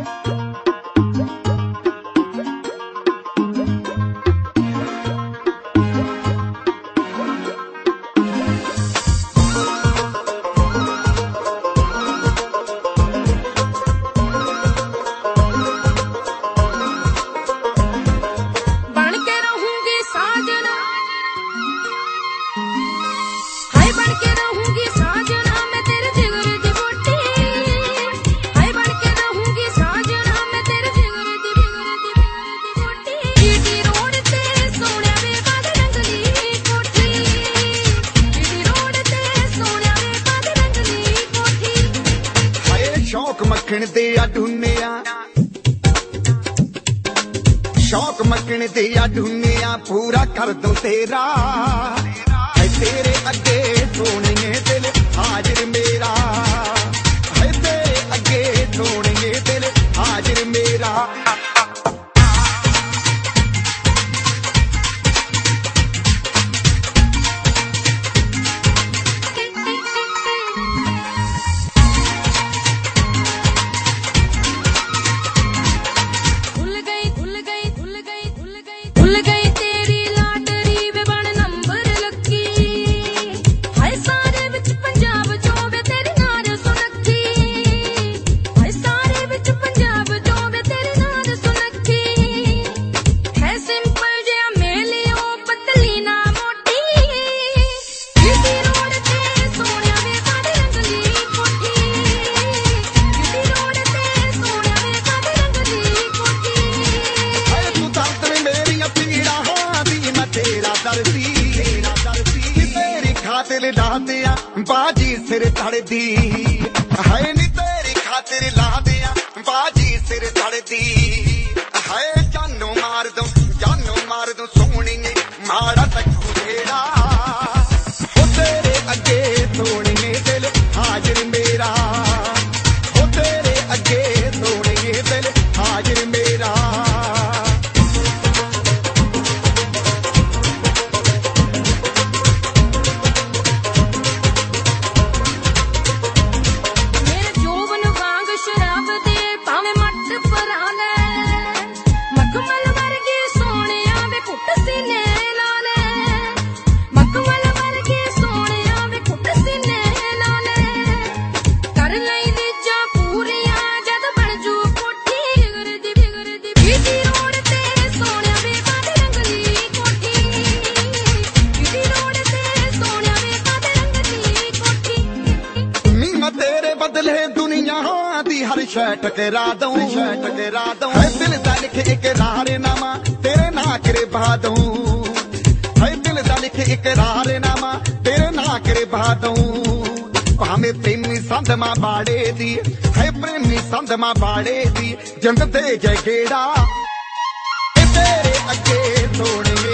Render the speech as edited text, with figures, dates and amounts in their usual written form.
शौक मक्खन दे ढूंढिया शौक मक्खन दे ढूंढिया पूरा कर दूं तेरा है तेरे अगे सोने दिल हाजिर मेरा है तेरे अगे सोने दिल हाजिर मेरा तेरे लादिया बाजी सिर धड़ दी है नी तेरी खातिर लादिया बाजी सिर धड़ दी है जानू मार दूं सोनी माड़ा तकू जेड़ा हो तेरे अगे सोने दिल हाजिर मेरा हो तेरे अगे सोने दिल हाजिर मेरा हर शै टकरा दूं है दिल दा लिखे इकरारनामा तेरे ना करे बहा दूं है दिल दा लिखे इकरारनामा तेरे ना करे बहा दूं भाਵੇਂ प्रेमी संध मां बाड़े दी है प्रेमी संध मां बाड़े दी जंग ते जय गेड़ा तेरे अगे सोने